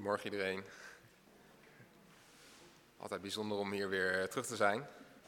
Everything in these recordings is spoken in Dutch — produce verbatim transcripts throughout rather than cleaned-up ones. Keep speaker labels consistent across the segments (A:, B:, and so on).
A: Goedemorgen iedereen. Altijd bijzonder om hier weer terug te zijn.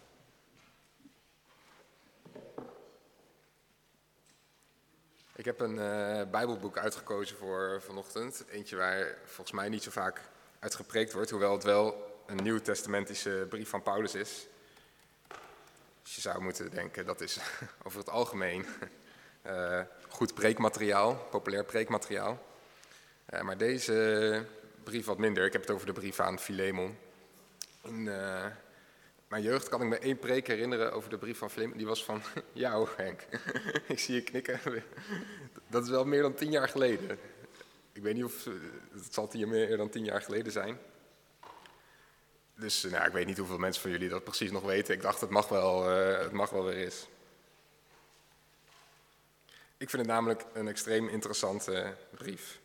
A: Ik heb een uh, Bijbelboek uitgekozen voor vanochtend. Eentje waar volgens mij niet zo vaak uit gepreekt wordt, hoewel het wel een nieuwtestamentische brief van Paulus is. Dus je zou moeten denken, dat is over het algemeen uh, goed preekmateriaal, populair preekmateriaal. Uh, maar deze brief wat minder. Ik heb het over de brief aan Filemon. In uh, mijn jeugd kan ik me één preek herinneren over de brief van Filemon. Die was van jou, Henk. Ik zie je knikken. Dat is wel meer dan tien jaar geleden. Ik weet niet of... Het zal tien, meer dan tien jaar geleden zijn. Dus nou, ik weet niet hoeveel mensen van jullie dat precies nog weten. Ik dacht, het mag wel, uh, het mag wel weer eens. Ik vind het namelijk een extreem interessante brief.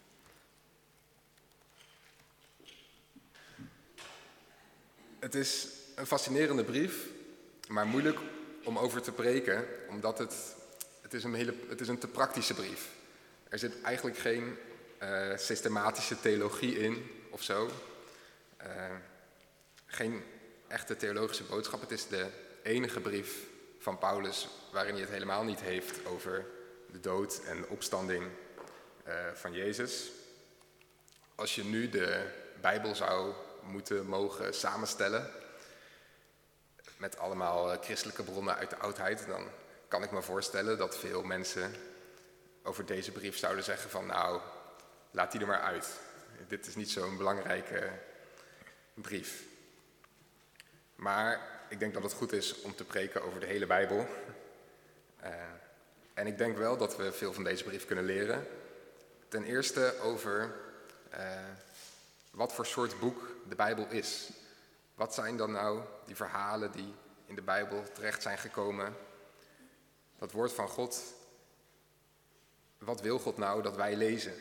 A: Het is een fascinerende brief, maar moeilijk om over te preken, omdat het, het, is, een hele, het is een te praktische brief. Er zit eigenlijk geen uh, systematische theologie in of zo. Uh, geen echte theologische boodschap. Het is de enige brief van Paulus waarin hij het helemaal niet heeft over de dood en de opstanding uh, van Jezus. Als je nu de Bijbel zou moeten mogen samenstellen met allemaal christelijke bronnen uit de oudheid, dan kan ik me voorstellen dat veel mensen over deze brief zouden zeggen van nou, laat die er maar uit. Dit is niet zo'n belangrijke brief. Maar ik denk dat het goed is om te preken over de hele Bijbel. Uh, en ik denk wel dat we veel van deze brief kunnen leren. Ten eerste over uh, wat voor soort boek de Bijbel is. Wat zijn dan nou die verhalen die in de Bijbel terecht zijn gekomen? Dat woord van God. Wat wil God nou dat wij lezen?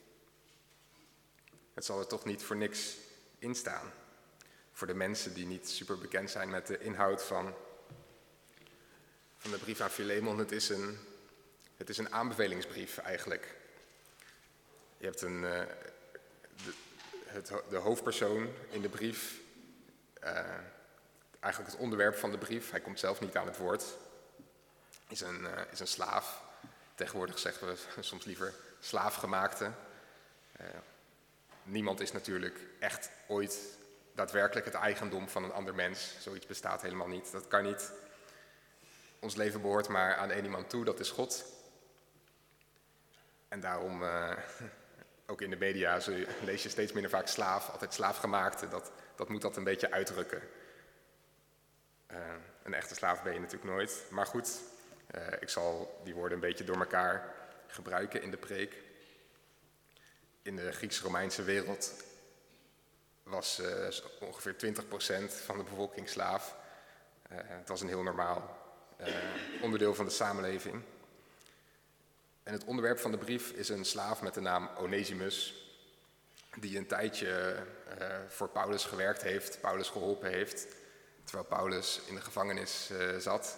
A: Het zal er toch niet voor niks in staan. Voor de mensen die niet super bekend zijn met de inhoud van, van de brief aan Filemon. Het is een, het is een aanbevelingsbrief eigenlijk. Je hebt een... Uh, de, Het, de hoofdpersoon in de brief, uh, eigenlijk het onderwerp van de brief, hij komt zelf niet aan het woord, is een, uh, is een slaaf. Tegenwoordig zeggen we soms liever slaafgemaakte. Uh, niemand is natuurlijk echt ooit daadwerkelijk het eigendom van een ander mens. Zoiets bestaat helemaal niet. Dat kan niet. Ons leven behoort maar aan één iemand toe, dat is God. En daarom... Uh, Ook in de media lees je steeds minder vaak slaaf, altijd slaafgemaakte. Dat, dat moet dat een beetje uitdrukken. Uh, een echte slaaf ben je natuurlijk nooit. Maar goed, uh, ik zal die woorden een beetje door elkaar gebruiken in de preek. In de Grieks-Romeinse wereld was uh, ongeveer twintig procent van de bevolking slaaf. Uh, het was een heel normaal uh, onderdeel van de samenleving. En het onderwerp van de brief is een slaaf met de naam Onesimus, die een tijdje uh, voor Paulus gewerkt heeft, Paulus geholpen heeft, terwijl Paulus in de gevangenis uh, zat.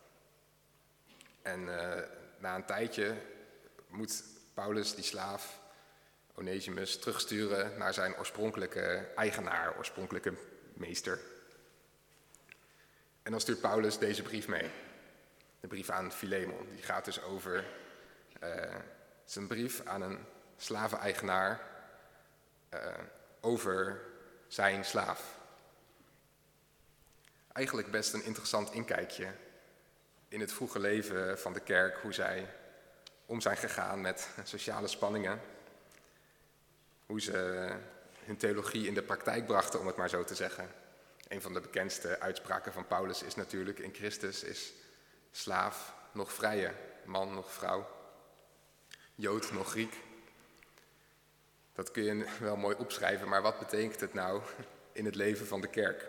A: En uh, na een tijdje moet Paulus die slaaf, Onesimus, terugsturen naar zijn oorspronkelijke eigenaar, oorspronkelijke meester. En dan stuurt Paulus deze brief mee, de brief aan Filemon. Die gaat dus over... Uh, het is een brief aan een slaveneigenaar uh, over zijn slaaf. Eigenlijk best een interessant inkijkje in het vroege leven van de kerk, hoe zij om zijn gegaan met sociale spanningen, hoe ze hun theologie in de praktijk brachten, om het maar zo te zeggen. Een van de bekendste uitspraken van Paulus is natuurlijk: in Christus is slaaf nog vrije, man nog vrouw. Jood nog Griek. Dat kun je wel mooi opschrijven, maar wat betekent het nou in het leven van de kerk?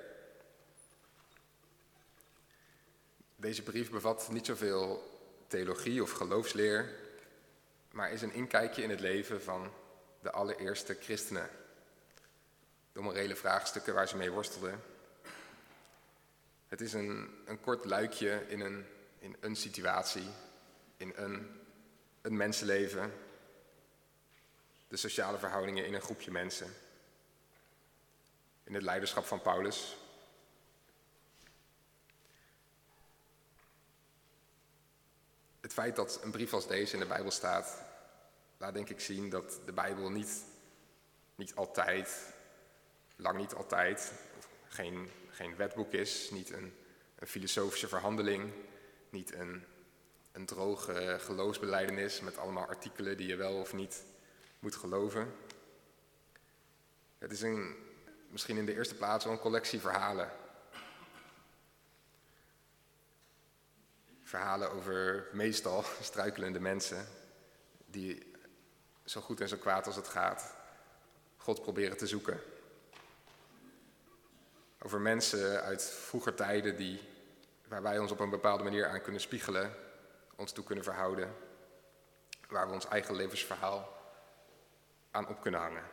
A: Deze brief bevat niet zoveel theologie of geloofsleer, maar is een inkijkje in het leven van de allereerste christenen. De morele vraagstukken waar ze mee worstelden. Het is een, een kort luikje in een, in een situatie, in een... een mensenleven, de sociale verhoudingen in een groepje mensen. in het leiderschap van Paulus. Het feit dat een brief als deze in de Bijbel staat, laat denk ik zien dat de Bijbel niet, niet altijd, lang niet altijd, geen, geen wetboek is, niet een, een filosofische verhandeling, niet een, een droge geloofsbelijdenis met allemaal artikelen die je wel of niet moet geloven. Het is een, misschien in de eerste plaats wel een collectie verhalen. Verhalen over meestal struikelende mensen die zo goed en zo kwaad als het gaat God proberen te zoeken. Over mensen uit vroeger tijden die, waar wij ons op een bepaalde manier aan kunnen spiegelen, ons toe kunnen verhouden, waar we ons eigen levensverhaal aan op kunnen hangen.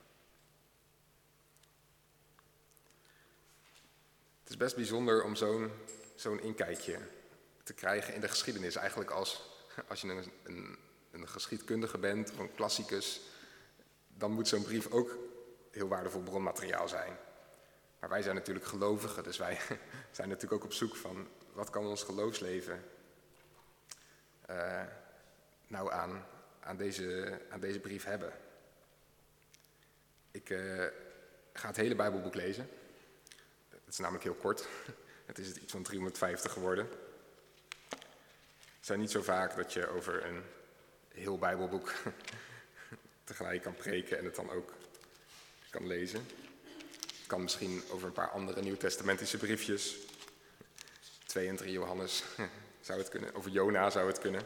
A: Het is best bijzonder om zo'n, zo'n inkijkje te krijgen in de geschiedenis. Eigenlijk als, als je een, een, een geschiedkundige bent of een klassicus, dan moet zo'n brief ook heel waardevol bronmateriaal zijn. Maar wij zijn natuurlijk gelovigen, dus wij zijn natuurlijk ook op zoek van wat kan ons geloofsleven uh, nou aan, aan, deze, aan deze brief hebben. Ik uh, ga het hele Bijbelboek lezen. Het is namelijk heel kort. Het is iets van driehonderdvijftig geworden. Het zijn niet zo vaak dat je over een heel Bijbelboek tegelijk kan preken en het dan ook kan lezen. Ik kan misschien over een paar andere nieuwtestamentische briefjes, twee en drie Johannes, zou het kunnen. Over Jona zou het kunnen.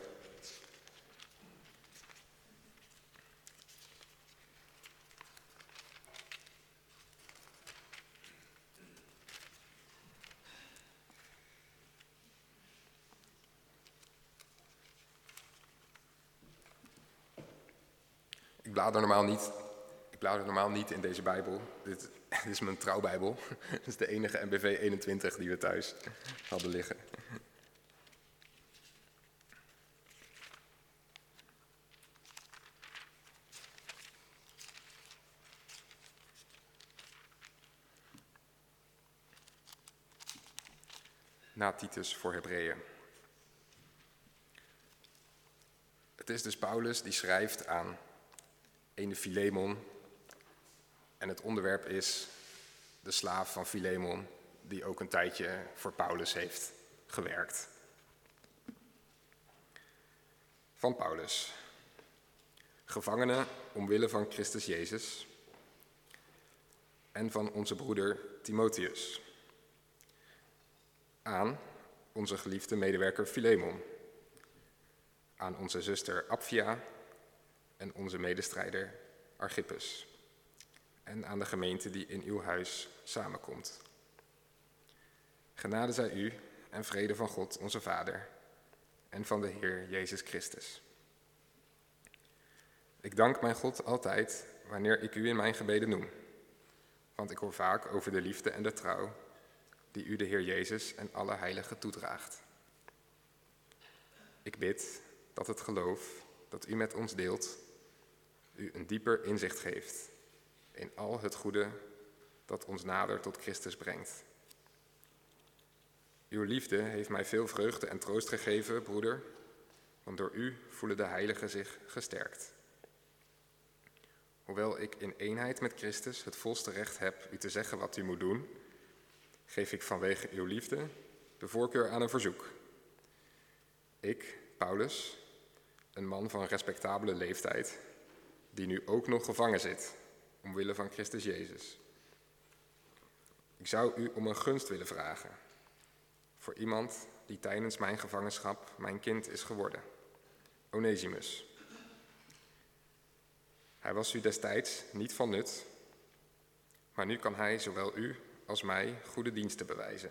A: Ik blader normaal niet, ik blader normaal niet in deze Bijbel. Dit, dit is mijn trouwbijbel. Dit is de enige N B V eenentwintig die we thuis hadden liggen. Na Titus voor Hebreeën. Het is dus Paulus die schrijft aan ene Filemon. En het onderwerp is de slaaf van Filemon, die ook een tijdje voor Paulus heeft gewerkt. Van Paulus. Gevangene omwille van Christus Jezus en van onze broeder Timotheus. Aan onze geliefde medewerker Filemon. Aan onze zuster Apphia en onze medestrijder Archippus. En aan de gemeente die in uw huis samenkomt. Genade zij u en vrede van God onze Vader en van de Heer Jezus Christus. Ik dank mijn God altijd wanneer ik u in mijn gebeden noem, want ik hoor vaak over de liefde en de trouw die u de Heer Jezus en alle heiligen toedraagt. Ik bid dat het geloof dat u met ons deelt u een dieper inzicht geeft in al het goede dat ons nader tot Christus brengt. Uw liefde heeft mij veel vreugde en troost gegeven, broeder, want door u voelen de heiligen zich gesterkt. Hoewel ik in eenheid met Christus het volste recht heb u te zeggen wat u moet doen, geef ik vanwege uw liefde de voorkeur aan een verzoek. Ik, Paulus, een man van respectabele leeftijd, die nu ook nog gevangen zit, omwille van Christus Jezus. Ik zou u om een gunst willen vragen, voor iemand die tijdens mijn gevangenschap mijn kind is geworden, Onesimus. Hij was u destijds niet van nut, maar nu kan hij zowel u als mij goede diensten bewijzen.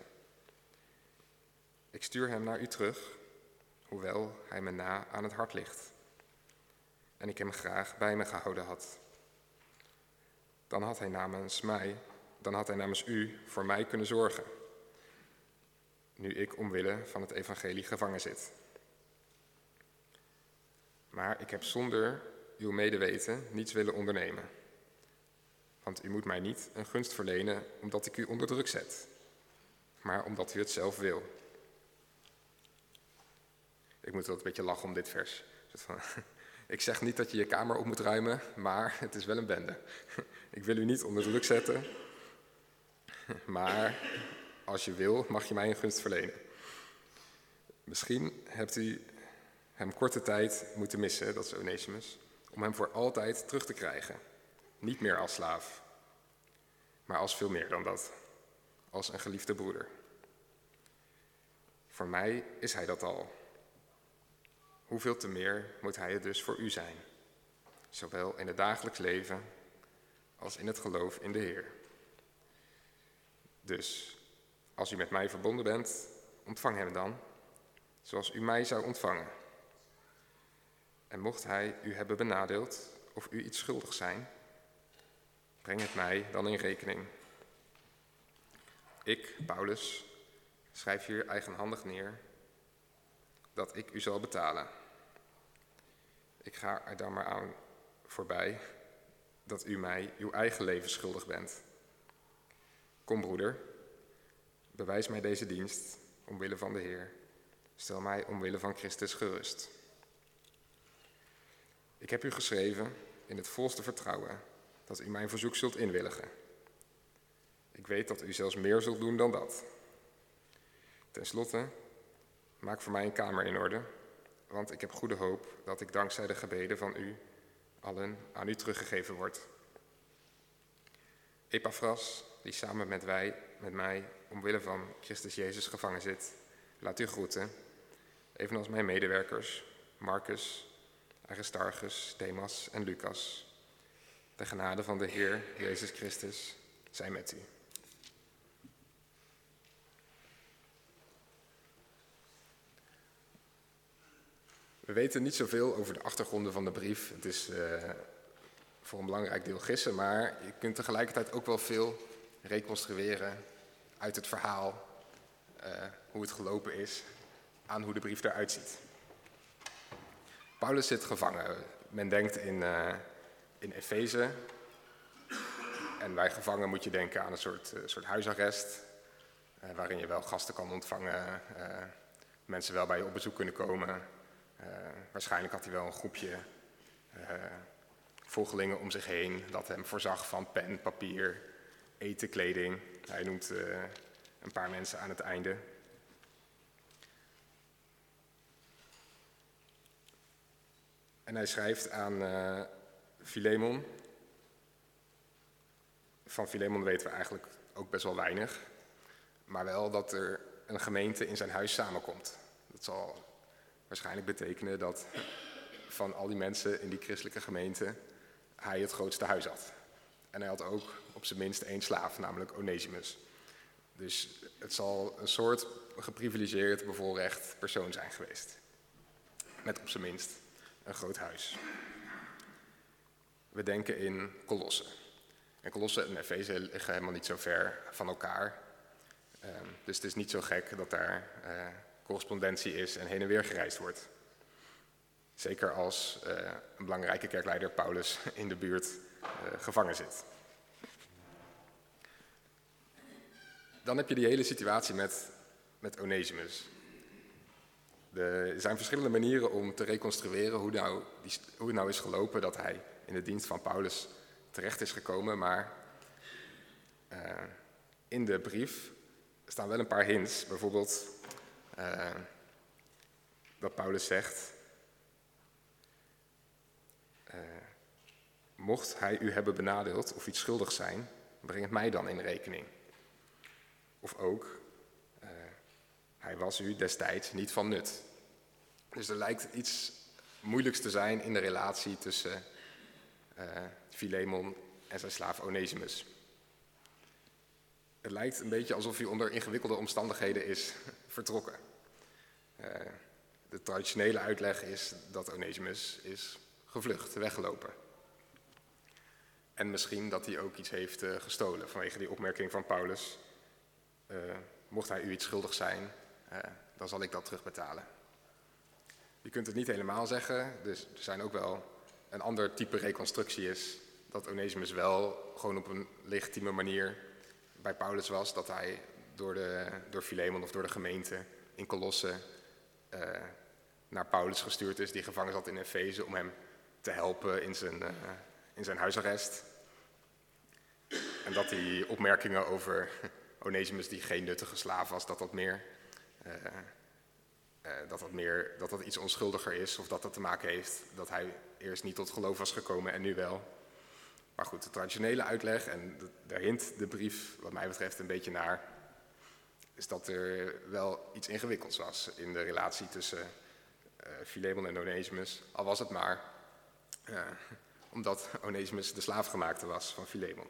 A: Ik stuur hem naar u terug, hoewel hij me na aan het hart ligt en ik hem graag bij me gehouden had. Dan had hij namens mij, dan had hij namens u voor mij kunnen zorgen, nu ik omwille van het evangelie gevangen zit. Maar ik heb zonder uw medeweten niets willen ondernemen, Want u moet mij niet een gunst verlenen omdat ik u onder druk zet, maar omdat u het zelf wil. Ik moet wel een beetje lachen om dit vers. Ik zeg niet dat je je kamer op moet ruimen, maar het is wel een bende. Ik wil u niet onder druk zetten, maar als je wil, mag je mij een gunst verlenen. Misschien hebt u hem korte tijd moeten missen, dat is Onesimus, om hem voor altijd terug te krijgen. Niet meer als slaaf, maar als veel meer dan dat. Als een geliefde broeder. Voor mij is hij dat al. Hoeveel te meer moet hij het dus voor u zijn, zowel in het dagelijks leven als in het geloof in de Heer. Dus, als u met mij verbonden bent, ontvang hem dan, zoals u mij zou ontvangen. En mocht hij u hebben benadeeld of u iets schuldig zijn, breng het mij dan in rekening. Ik, Paulus, schrijf hier eigenhandig neer dat ik u zal betalen. Ik ga er dan maar aan voorbij dat u mij uw eigen leven schuldig bent. Kom, broeder, bewijs mij deze dienst omwille van de Heer. Stel mij omwille van Christus gerust. Ik heb u geschreven in het volste vertrouwen dat u mijn verzoek zult inwilligen. Ik weet dat u zelfs meer zult doen dan dat. Ten slotte, maak voor mij een kamer in orde, want ik heb goede hoop dat ik dankzij de gebeden van u allen aan u teruggegeven word. Epaphras, die samen met, wij, met mij omwille van Christus Jezus gevangen zit, laat u groeten, evenals mijn medewerkers, Marcus, Aristarchus, Demas en Lucas. De genade van de Heer Jezus Christus zij met u. We weten niet zoveel over de achtergronden van de brief. Het is uh, voor een belangrijk deel gissen, maar je kunt tegelijkertijd ook wel veel reconstrueren uit het verhaal, uh, hoe het gelopen is, aan hoe de brief eruit ziet. Paulus zit gevangen. Men denkt in, uh, in Efeze, en bij gevangen moet je denken aan een soort, uh, soort huisarrest, uh, waarin je wel gasten kan ontvangen, uh, mensen wel bij je op bezoek kunnen komen. Uh, waarschijnlijk had hij wel een groepje uh, volgelingen om zich heen dat hem voorzag van pen, papier, eten, kleding. Hij noemt uh, een paar mensen aan het einde. En hij schrijft aan uh, Filemon. Van Filemon weten we eigenlijk ook best wel weinig. Maar wel dat er een gemeente in zijn huis samenkomt. Dat zal waarschijnlijk betekenen dat van al die mensen in die christelijke gemeente hij het grootste huis had. En hij had ook op zijn minst één slaaf, namelijk Onesimus. Dus het zal een soort geprivilegeerd, bevoorrecht persoon zijn geweest. Met op zijn minst een groot huis. We denken in Kolossen. En Kolossen en Efeze liggen helemaal niet zo ver van elkaar. Um, dus het is niet zo gek dat daar uh, correspondentie is en heen en weer gereisd wordt. Zeker als uh, een belangrijke kerkleider, Paulus, in de buurt uh, gevangen zit. Dan heb je die hele situatie met, met Onesimus. De, er zijn verschillende manieren om te reconstrueren hoe, nou, die, hoe het nou is gelopen dat hij in de dienst van Paulus terecht is gekomen. Maar uh, in de brief staan wel een paar hints. Bijvoorbeeld uh, dat Paulus zegt, uh, mocht hij u hebben benadeeld of iets schuldig zijn, breng het mij dan in rekening. Of ook, uh, hij was u destijds niet van nut. Dus er lijkt iets moeilijks te zijn in de relatie tussen uh, Filemon en zijn slaaf Onesimus. Het lijkt een beetje alsof hij onder ingewikkelde omstandigheden is vertrokken. Uh, de traditionele uitleg is dat Onesimus is gevlucht, weggelopen. En misschien dat hij ook iets heeft uh, gestolen vanwege die opmerking van Paulus. Uh, mocht hij u iets schuldig zijn, uh, dan zal ik dat terugbetalen. Je kunt het niet helemaal zeggen, dus er zijn ook wel een ander type reconstructie is dat Onesimus wel gewoon op een legitieme manier bij Paulus was. Dat hij door, de, door Filemon of door de gemeente in Colosse uh, naar Paulus gestuurd is, die gevangen zat in Efeze, om hem te helpen in zijn, uh, in zijn huisarrest. En dat die opmerkingen over Onesimus, die geen nuttige slaaf was, dat dat meer, uh, uh, dat dat meer dat dat iets onschuldiger is, of dat dat te maken heeft dat hij eerst niet tot geloof was gekomen en nu wel. Maar goed, de traditionele uitleg, en de, daar hint de brief wat mij betreft een beetje naar, is dat er wel iets ingewikkelds was in de relatie tussen uh, Filemon en Onesimus. Al was het maar uh, omdat Onesimus de slaafgemaakte was van Filemon.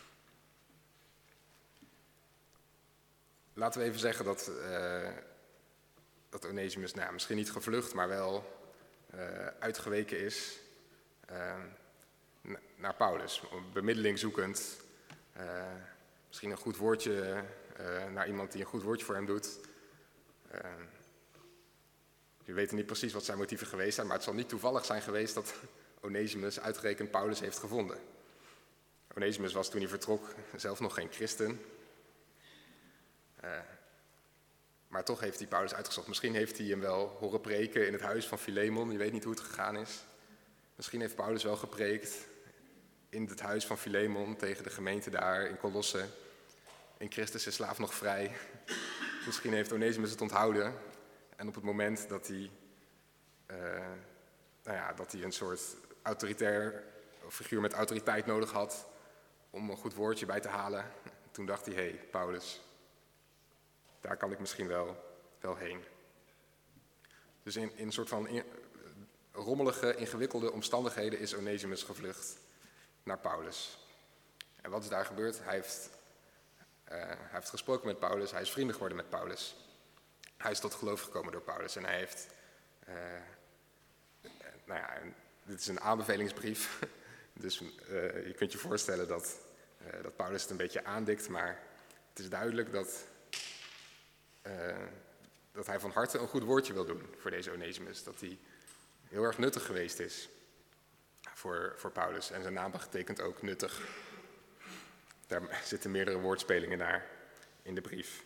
A: Laten we even zeggen dat, uh, dat Onesimus nou, misschien niet gevlucht, maar wel uh, uitgeweken is uh, n- naar Paulus. Bemiddeling zoekend, uh, misschien een goed woordje uh, naar iemand die een goed woordje voor hem doet. Uh, we weten niet precies wat zijn motieven geweest zijn, maar het zal niet toevallig zijn geweest dat Onesimus uitgerekend Paulus heeft gevonden. Onesimus was toen hij vertrok zelf nog geen christen. Uh, maar toch heeft hij Paulus uitgezocht. Misschien heeft hij hem wel horen preken in het huis van Filemon. Je weet niet hoe het gegaan is. Misschien heeft Paulus wel gepreekt in het huis van Filemon tegen de gemeente daar in Colosse. In Christus is slaaf nog vrij. Misschien heeft Onesimus het onthouden. En op het moment dat hij, uh, nou ja, dat hij een soort autoritair figuur met autoriteit nodig had om een goed woordje bij te halen, toen dacht hij, hé, hey, Paulus, daar kan ik misschien wel, wel heen. Dus in, in een soort van in, rommelige, ingewikkelde omstandigheden is Onesimus gevlucht naar Paulus. En wat is daar gebeurd? Hij heeft, uh, hij heeft gesproken met Paulus, hij is vrienden geworden met Paulus. Hij is tot geloof gekomen door Paulus en hij heeft, uh, nou ja, dit is een aanbevelingsbrief. Dus uh, je kunt je voorstellen dat, uh, dat Paulus het een beetje aandikt, maar het is duidelijk dat Uh, dat hij van harte een goed woordje wil doen voor deze Onesimus. Dat hij heel erg nuttig geweest is voor, voor Paulus. En zijn naam betekent ook nuttig. Daar zitten meerdere woordspelingen naar in de brief.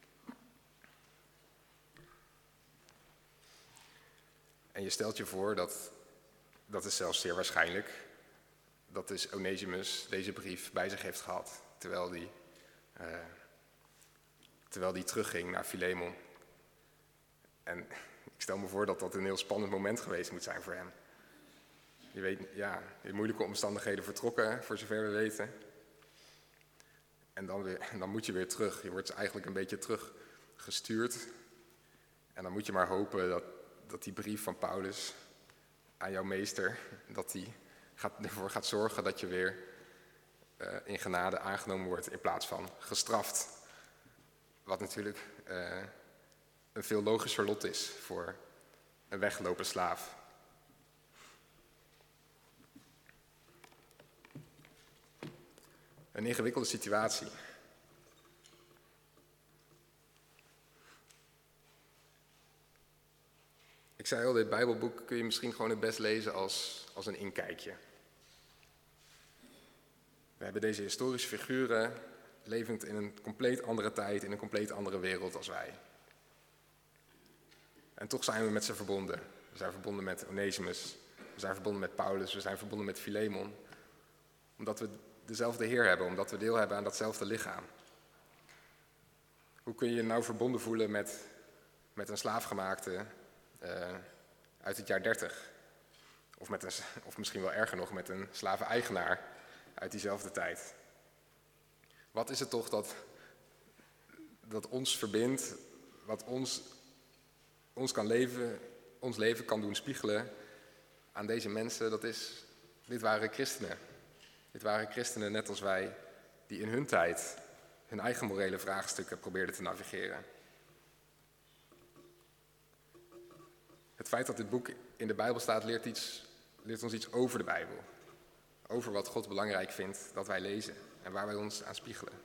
A: En je stelt je voor dat, dat is zelfs zeer waarschijnlijk, dat dus Onesimus deze brief bij zich heeft gehad, terwijl hij... Uh, Terwijl hij terugging naar Filemon. En ik stel me voor dat dat een heel spannend moment geweest moet zijn voor hem. Je weet, ja, in moeilijke omstandigheden vertrokken, voor zover we weten. En dan, weer, en dan moet je weer terug. Je wordt eigenlijk een beetje teruggestuurd. En dan moet je maar hopen dat, dat die brief van Paulus aan jouw meester, dat die gaat, ervoor gaat zorgen dat je weer uh, in genade aangenomen wordt in plaats van gestraft. Wat natuurlijk uh, een veel logischer lot is voor een weggelopen slaaf. Een ingewikkelde situatie. Ik zei al, dit Bijbelboek kun je misschien gewoon het best lezen als, als een inkijkje. We hebben deze historische figuren levend in een compleet andere tijd, in een compleet andere wereld als wij. En toch zijn we met ze verbonden. We zijn verbonden met Onesimus, we zijn verbonden met Paulus, we zijn verbonden met Filemon. Omdat we dezelfde Heer hebben, omdat we deel hebben aan datzelfde lichaam. Hoe kun je je nou verbonden voelen met, met een slaafgemaakte uh, uit het jaar dertig? Of, met een, of misschien wel erger nog, met een slaveneigenaar uit diezelfde tijd? Wat is het toch dat, dat ons verbindt, wat ons, ons, kan leven, ons leven kan doen spiegelen aan deze mensen? Dat is, dit waren christenen. Dit waren christenen net als wij, die in hun tijd hun eigen morele vraagstukken probeerden te navigeren. Het feit dat dit boek in de Bijbel staat, leert, iets, leert ons iets over de Bijbel. Over wat God belangrijk vindt dat wij lezen en waar wij ons aan spiegelen.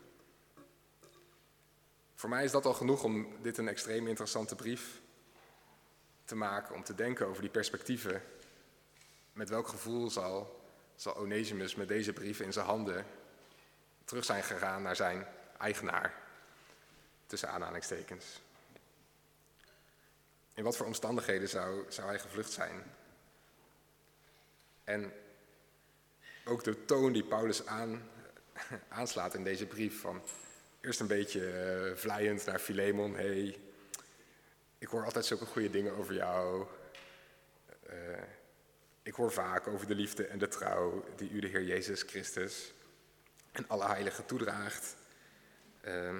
A: Voor mij is dat al genoeg om dit een extreem interessante brief te maken, om te denken over die perspectieven. Met welk gevoel zal zal Onesimus met deze brief in zijn handen terug zijn gegaan naar zijn eigenaar, tussen aanhalingstekens. In wat voor omstandigheden zou, zou hij gevlucht zijn? En ook de toon die Paulus aan, aanslaat in deze brief, van eerst een beetje uh, vleiend naar Filemon. Hey, ik hoor altijd zulke goede dingen over jou. Uh, ik hoor vaak over de liefde en de trouw die u de Heer Jezus Christus en alle heiligen toedraagt. Uh,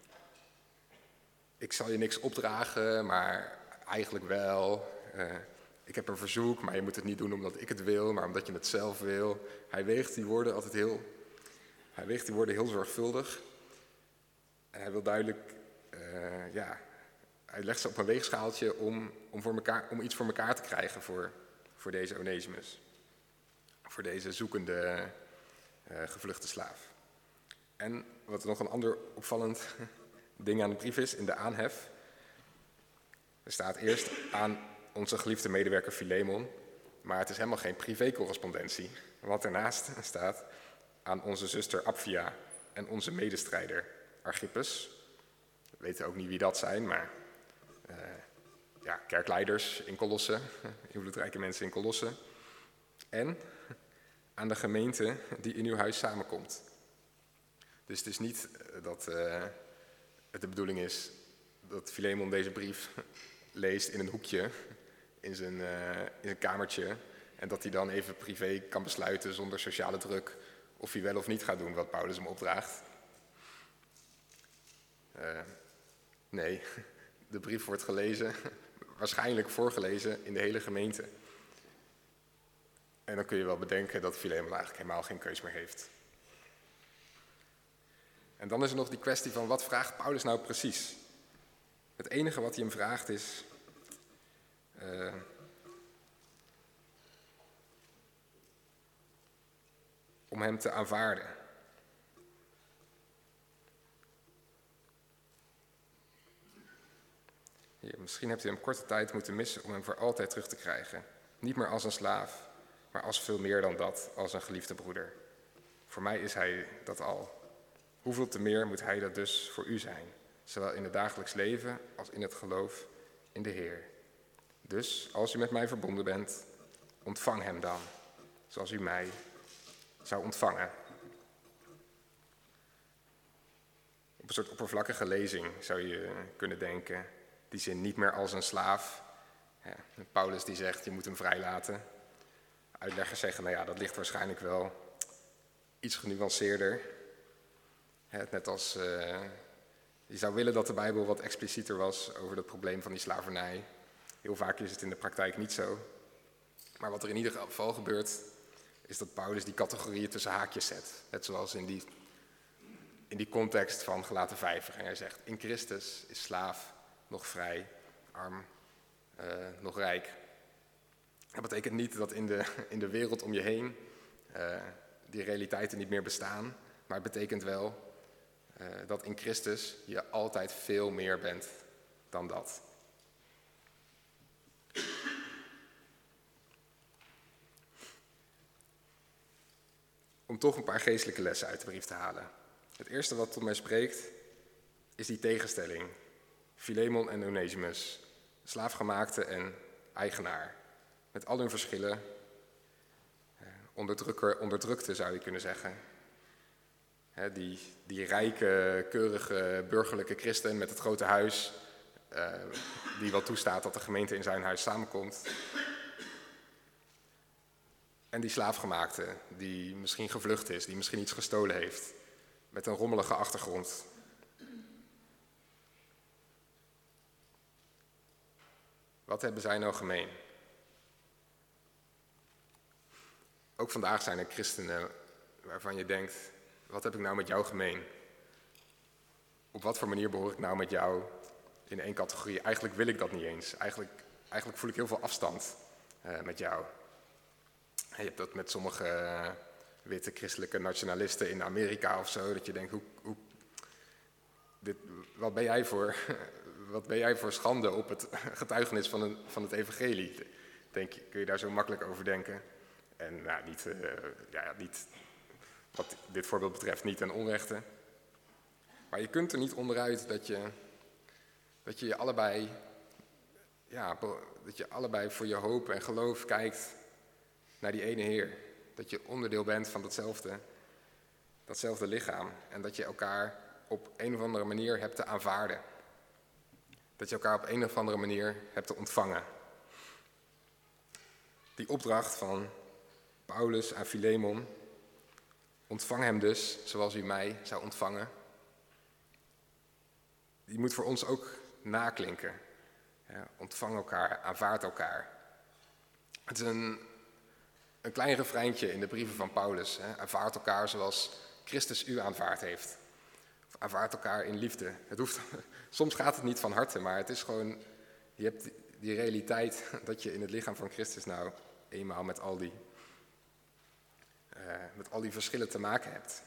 A: ik zal je niks opdragen, maar eigenlijk wel. Uh, ik heb een verzoek, maar je moet het niet doen omdat ik het wil, maar omdat je het zelf wil. Hij weegt die woorden altijd heel, hij weegt die woorden heel zorgvuldig. En hij wil duidelijk, uh, ja, hij legt ze op een weegschaaltje om, om, voor elkaar, om iets voor elkaar te krijgen voor, voor deze Onesimus. Voor deze zoekende, uh, gevluchte slaaf. En wat nog een ander opvallend ding aan de brief is, in de aanhef. Er staat eerst aan onze geliefde medewerker Filemon, maar het is helemaal geen privécorrespondentie. Want daarnaast staat aan onze zuster Apphia en onze medestrijder Archippus. We weten ook niet wie dat zijn, maar uh, ja, kerkleiders in Colosse, invloedrijke mensen in Colosse. En aan de gemeente die in uw huis samenkomt. Dus het is niet dat uh, het de bedoeling is dat Filemon deze brief leest in een hoekje, in zijn, uh, in zijn kamertje, en dat hij dan even privé kan besluiten zonder sociale druk of hij wel of niet gaat doen wat Paulus hem opdraagt. Uh, nee, de brief wordt gelezen, waarschijnlijk voorgelezen in de hele gemeente. En dan kun je wel bedenken dat Filemon eigenlijk helemaal geen keus meer heeft. En dan is er nog die kwestie van, wat vraagt Paulus nou precies? Het enige wat hij hem vraagt is Uh, om hem te aanvaarden. Hier, misschien hebt u hem korte tijd moeten missen om hem voor altijd terug te krijgen. Niet meer als een slaaf, maar als veel meer dan dat, als een geliefde broeder. Voor mij is hij dat al. Hoeveel te meer moet hij dat dus voor u zijn, zowel in het dagelijks leven als in het geloof in de Heer. Dus als u met mij verbonden bent, ontvang hem dan, zoals u mij zou ontvangen. Op een soort oppervlakkige lezing zou je kunnen denken, die zin niet meer als een slaaf. Ja, Paulus die zegt, je moet hem vrijlaten. Uitleggers zeggen, nou ja, dat ligt waarschijnlijk wel iets genuanceerder. Net als, uh, je zou willen dat de Bijbel wat explicieter was over het probleem van die slavernij. Heel vaak is het in de praktijk niet zo. Maar wat er in ieder geval gebeurt, is dat Paulus die categorieën tussen haakjes zet. Net zoals in die, in die context van Galaten vijf. En hij zegt, in Christus is slaaf nog vrij, arm, uh, nog rijk. Dat betekent niet dat in de, in de wereld om je heen uh, die realiteiten niet meer bestaan. Maar het betekent wel uh, dat in Christus je altijd veel meer bent dan dat. Om toch een paar geestelijke lessen uit de brief te halen. Het eerste wat tot mij spreekt, is die tegenstelling. Filemon en Onesimus, slaafgemaakte en eigenaar. Met al hun verschillen, onderdrukker, onderdrukte zou je kunnen zeggen. Die, die rijke, keurige, burgerlijke christen met het grote huis, uh, die wel toestaat dat de gemeente in zijn huis samenkomt. En die slaafgemaakte, die misschien gevlucht is, die misschien iets gestolen heeft, met een rommelige achtergrond. Wat hebben zij nou gemeen? Ook vandaag zijn er christenen waarvan je denkt, wat heb ik nou met jou gemeen? Op wat voor manier behoor ik nou met jou in één categorie? Eigenlijk wil ik dat niet eens. Eigenlijk, eigenlijk voel ik heel veel afstand uh, met jou. Je hebt dat met sommige uh, witte christelijke nationalisten in Amerika of zo, dat je denkt, hoe, hoe, dit, wat, ben jij voor, wat ben jij voor schande op het getuigenis van, een, van het evangelie? Denk je, kun je daar zo makkelijk over denken? En nou, niet, uh, ja, niet, wat dit voorbeeld betreft, niet ten onrechte. Maar je kunt er niet onderuit dat je dat je, je allebei, ja, dat je allebei voor je hoop en geloof kijkt naar die ene Heer. Dat je onderdeel bent van datzelfde, datzelfde lichaam. En dat je elkaar op een of andere manier hebt te aanvaarden. Dat je elkaar op een of andere manier hebt te ontvangen. Die opdracht van Paulus aan Filemon: ontvang hem dus zoals u mij zou ontvangen. Die moet voor ons ook naklinken. Ja, ontvang elkaar, aanvaard elkaar. Het is een, een klein refreintje in de brieven van Paulus. Hè. Aanvaard elkaar zoals Christus u aanvaard heeft. Of aanvaard elkaar in liefde. Het hoeft, soms gaat het niet van harte, maar het is gewoon, je hebt die, die realiteit dat je in het lichaam van Christus nou eenmaal met al die, uh, met al die verschillen te maken hebt.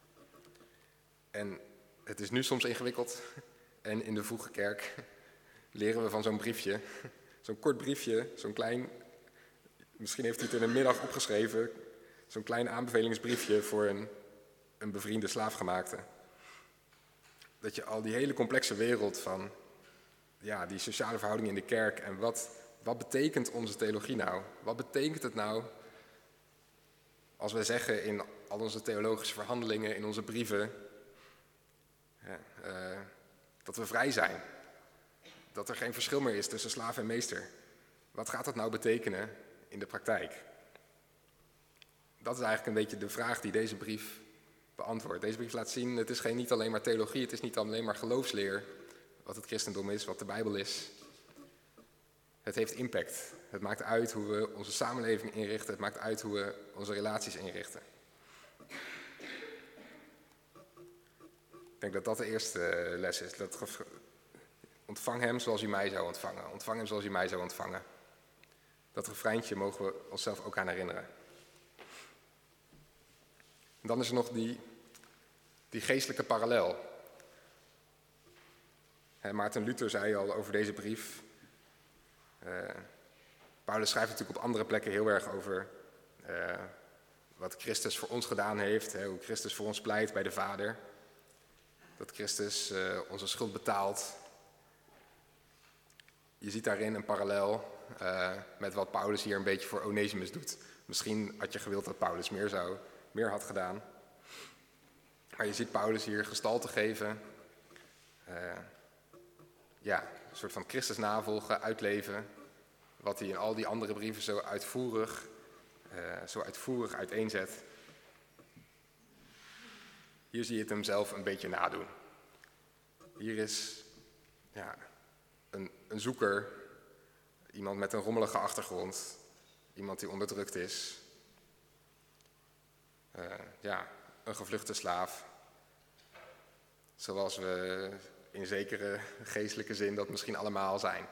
A: En het is nu soms ingewikkeld. En in de vroege kerk leren we van zo'n briefje, zo'n kort briefje, zo'n klein, misschien heeft hij het in een middag opgeschreven, zo'n klein aanbevelingsbriefje voor een, een bevriende slaafgemaakte. Dat je al die hele complexe wereld van, ja, die sociale verhoudingen in de kerk en wat, wat betekent onze theologie nou? Wat betekent het nou als we zeggen in al onze theologische verhandelingen, in onze brieven, ja, uh, dat we vrij zijn? Dat er geen verschil meer is tussen slaaf en meester. Wat gaat dat nou betekenen in de praktijk? Dat is eigenlijk een beetje de vraag die deze brief beantwoordt. Deze brief laat zien, het is geen, niet alleen maar theologie, het is niet alleen maar geloofsleer, wat het christendom is, wat de Bijbel is. Het heeft impact. Het maakt uit hoe we onze samenleving inrichten, het maakt uit hoe we onze relaties inrichten. Ik denk dat dat de eerste les is. Dat ontvang hem zoals u mij zou ontvangen. Ontvang hem zoals u mij zou ontvangen. Dat refreintje mogen we onszelf ook aan herinneren. En dan is er nog die, die geestelijke parallel. He, Maarten Luther zei al over deze brief. Uh, Paulus schrijft natuurlijk op andere plekken heel erg over uh, wat Christus voor ons gedaan heeft. He, hoe Christus voor ons pleit bij de Vader. Dat Christus uh, onze schuld betaalt. Je ziet daarin een parallel uh, met wat Paulus hier een beetje voor Onesimus doet. Misschien had je gewild dat Paulus meer, zou, meer had gedaan. Maar je ziet Paulus hier gestalte geven. Uh, ja, een soort van Christus navolgen, uitleven. Wat hij in al die andere brieven zo uitvoerig, uh, zo uitvoerig uiteenzet. Hier zie je het hem zelf een beetje nadoen. Hier is ja, een, een zoeker, iemand met een rommelige achtergrond, iemand die onderdrukt is. Uh, ja, een gevluchte slaaf. Zoals we in zekere geestelijke zin dat misschien allemaal zijn.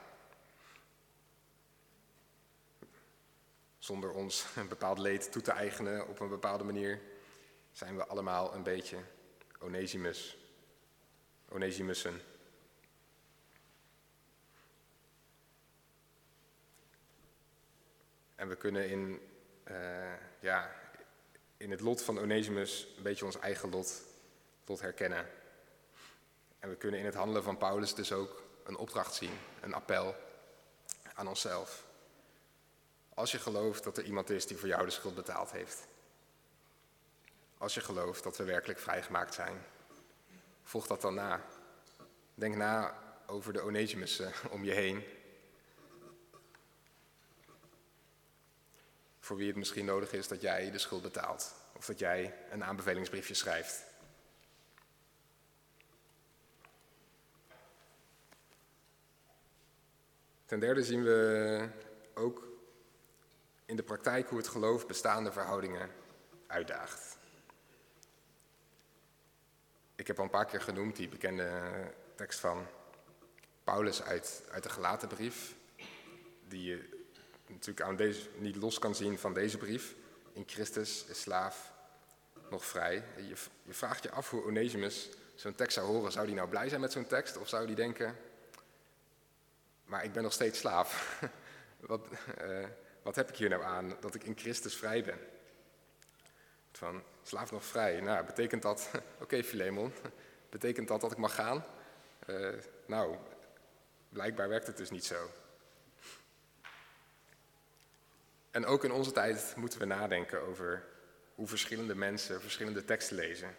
A: Zonder ons een bepaald leed toe te eigenen op een bepaalde manier, zijn we allemaal een beetje Onesimus. Onesimussen. En we kunnen in, uh, ja, in het lot van Onesimus een beetje ons eigen lot, lot herkennen. En we kunnen in het handelen van Paulus dus ook een opdracht zien, een appel aan onszelf. Als je gelooft dat er iemand is die voor jou de schuld betaald heeft. Als je gelooft dat we werkelijk vrijgemaakt zijn. Volg dat dan na. Denk na over de Onesimussen om je heen. Voor wie het misschien nodig is dat jij de schuld betaalt. Of dat jij een aanbevelingsbriefje schrijft. Ten derde zien we ook in de praktijk hoe het geloof bestaande verhoudingen uitdaagt. Ik heb al een paar keer genoemd die bekende tekst van Paulus uit, uit de Galatenbrief, die je natuurlijk aan deze, niet los kan zien van deze brief. In Christus is slaaf nog vrij. Je, je vraagt je af hoe Onesimus zo'n tekst zou horen. Zou die nou blij zijn met zo'n tekst of zou die denken, maar ik ben nog steeds slaaf. Wat, uh, wat heb ik hier nou aan dat ik in Christus vrij ben? Van, slaaf nog vrij. Nou, betekent dat, oké okay, Filemon, betekent dat dat ik mag gaan? Uh, nou, blijkbaar werkt het dus niet zo. En ook in onze tijd moeten we nadenken over hoe verschillende mensen verschillende teksten lezen.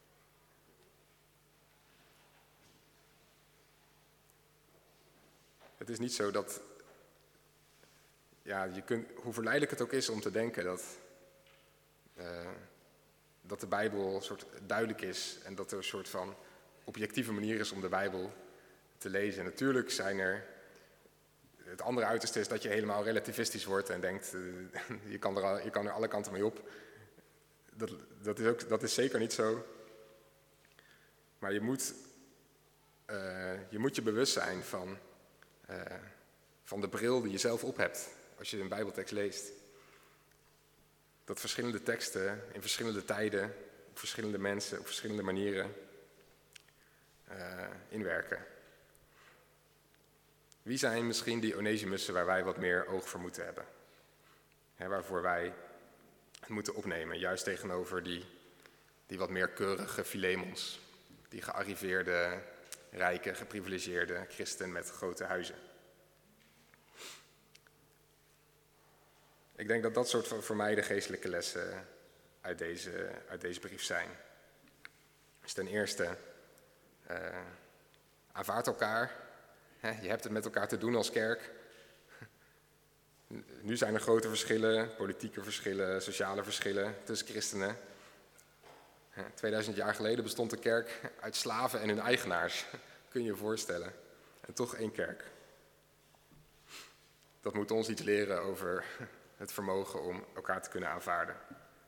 A: Het is niet zo dat, ja, je kunt, hoe verleidelijk het ook is om te denken dat, uh, dat de Bijbel een soort duidelijk is en dat er een soort van objectieve manier is om de Bijbel te lezen. En natuurlijk zijn er, het andere uiterste is dat je helemaal relativistisch wordt en denkt, uh, je, kan er al, je kan er alle kanten mee op. Dat, dat, is ook, dat is zeker niet zo. Maar je moet, uh, je moet je bewust zijn van, uh, van de bril die je zelf op hebt als je een Bijbeltekst leest. Dat verschillende teksten in verschillende tijden, op verschillende mensen, op verschillende manieren uh, inwerken. Wie zijn misschien die Onesimussen waar wij wat meer oog voor moeten hebben? He, waarvoor wij het moeten opnemen, juist tegenover die, die wat meer keurige Filemons. Die gearriveerde, rijke, geprivilegeerde christen met grote huizen. Ik denk dat dat soort van voor mij de geestelijke lessen uit deze, uit deze brief zijn. Dus ten eerste, uh, aanvaard elkaar. He, je hebt het met elkaar te doen als kerk. Nu zijn er grote verschillen, politieke verschillen, sociale verschillen tussen christenen. tweeduizend jaar geleden bestond de kerk uit slaven en hun eigenaars. Kun je je voorstellen. En toch één kerk. Dat moet ons iets leren over het vermogen om elkaar te kunnen aanvaarden.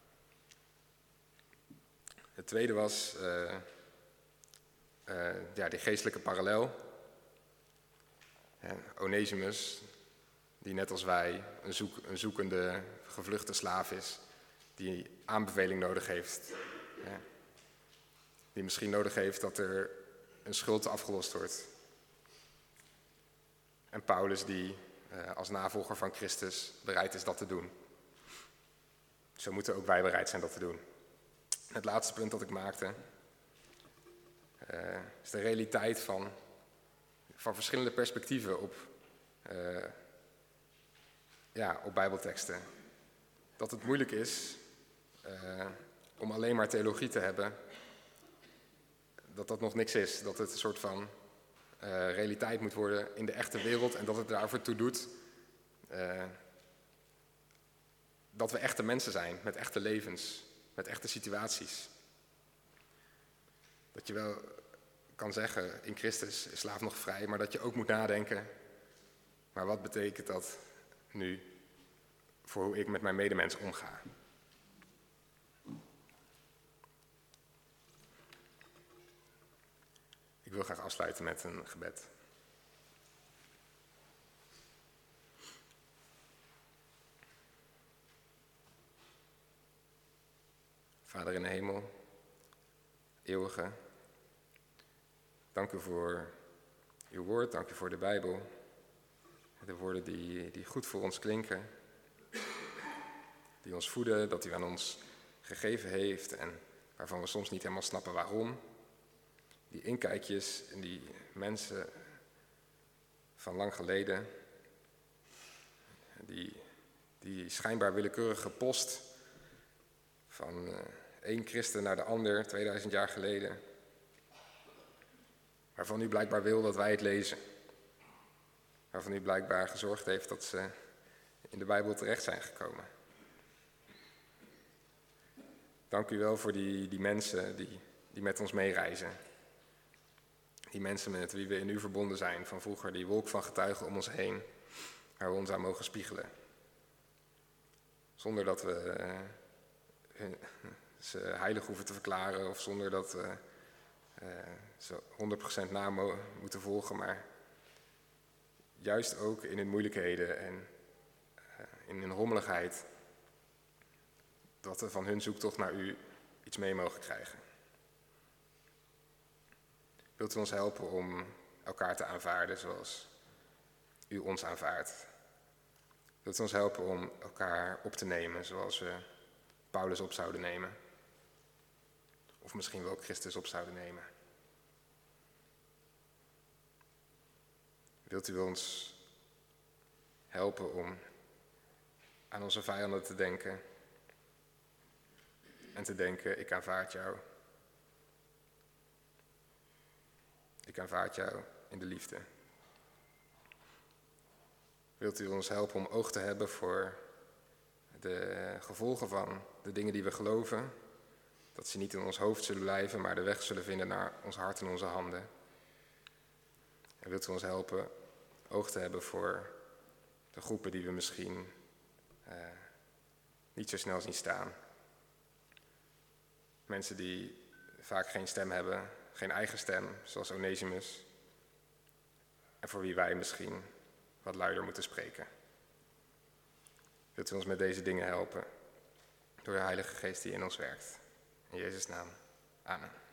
A: Het tweede was uh, uh, ja, die geestelijke parallel. Ja, Onesimus, die net als wij een, zoek, een zoekende, gevluchte slaaf is, die aanbeveling nodig heeft. Ja, die misschien nodig heeft dat er een schuld afgelost wordt. En Paulus die uh, als navolger van Christus bereid is dat te doen. Zo moeten ook wij bereid zijn dat te doen. Het laatste punt dat ik maakte uh, is de realiteit van, van verschillende perspectieven op, uh, ja, op Bijbelteksten. Dat het moeilijk is uh, om alleen maar theologie te hebben, dat dat nog niks is. Dat het een soort van uh, realiteit moet worden in de echte wereld en dat het daarvoor toe doet uh, dat we echte mensen zijn met echte levens, met echte situaties. Dat je wel kan zeggen, in Christus is slaaf nog vrij, maar dat je ook moet nadenken, maar wat betekent dat nu voor hoe ik met mijn medemens omga? Ik wil graag afsluiten met een gebed. Vader in de hemel, eeuwige, dank u voor uw woord, dank u voor de Bijbel. De woorden die, die goed voor ons klinken, die ons voeden, dat u aan ons gegeven heeft en waarvan we soms niet helemaal snappen waarom. Die inkijkjes in die mensen van lang geleden, die, die schijnbaar willekeurige post van uh, één christen naar de ander, tweeduizend jaar geleden, waarvan u blijkbaar wil dat wij het lezen. Waarvan u blijkbaar gezorgd heeft dat ze in de Bijbel terecht zijn gekomen. Dank u wel voor die, die mensen die, die met ons meereizen. Die mensen met wie we in u verbonden zijn van vroeger, die wolk van getuigen om ons heen, waar we ons aan mogen spiegelen. Zonder dat we uh, ze heilig hoeven te verklaren of zonder dat we uh, ze honderd procent na mo- moeten volgen, maar juist ook in hun moeilijkheden en uh, in hun rommeligheid, dat we van hun zoektocht naar u iets mee mogen krijgen. Wilt u ons helpen om elkaar te aanvaarden zoals u ons aanvaardt? Wilt u ons helpen om elkaar op te nemen zoals we Paulus op zouden nemen? Of misschien wel Christus op zouden nemen? Wilt u ons helpen om aan onze vijanden te denken en te denken, ik aanvaard jou. Ik aanvaard jou in de liefde. Wilt u ons helpen om oog te hebben voor de gevolgen van de dingen die we geloven? Dat ze niet in ons hoofd zullen blijven, maar de weg zullen vinden naar ons hart en onze handen. En wilt u ons helpen oog te hebben voor de groepen die we misschien uh, niet zo snel zien staan. Mensen die vaak geen stem hebben, geen eigen stem, zoals Onesimus. En voor wie wij misschien wat luider moeten spreken. Wilt u ons met deze dingen helpen door de Heilige Geest die in ons werkt. In Jezus' naam. Amen.